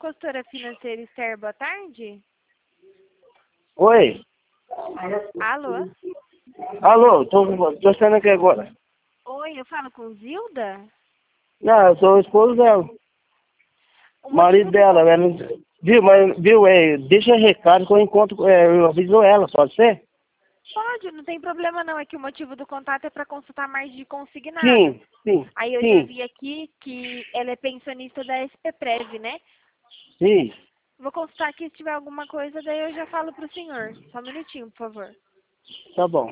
Consultora Financeira Esther, boa tarde. Oi. Alô? Alô, tô saindo aqui agora. Oi, eu falo com Zilda? Não, eu sou o esposo dela. O Marido motivo do... dela, ela não... Viu, deixa recado que eu encontro, eu aviso ela, pode ser? Pode, não tem problema não. É que o motivo do contato é para consultar mais de consignado. Sim, sim, Aí eu já sim, vi aqui que ela é pensionista da SPPrev, né? sim, Vou consultar aqui se tiver alguma coisa, daí eu já falo pro senhor. Só um minutinho, por favor. tá bom.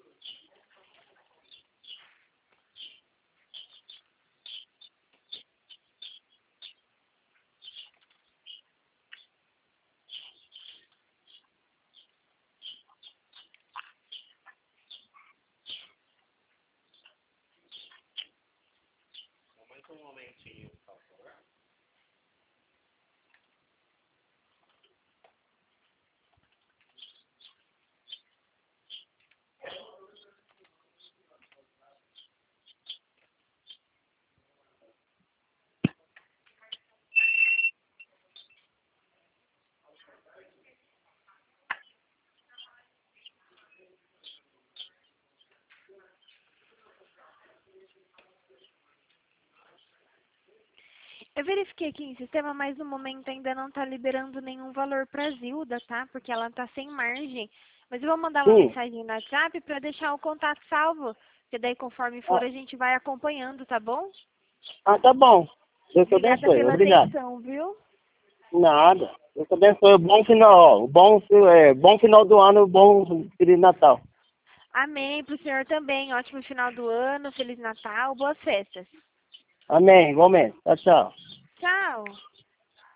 Eu verifiquei aqui em sistema, mas no momento ainda não está liberando nenhum valor para Zilda, tá? Porque ela está sem margem. Mas eu vou mandar uma Sim. mensagem no WhatsApp para deixar o contato salvo. Que daí, conforme for, Ah, a gente vai acompanhando, tá bom? tá bom. Deus te Obrigada abençoe. pela Obrigado. atenção, viu? Nada. Deus te abençoe. Bom final, ó. Bom final do ano, bom Feliz Natal. Amém. Para o senhor também. Ótimo final do ano. Feliz Natal. Boas festas. Amém, igualmente. Tchau, tchau. Tchau.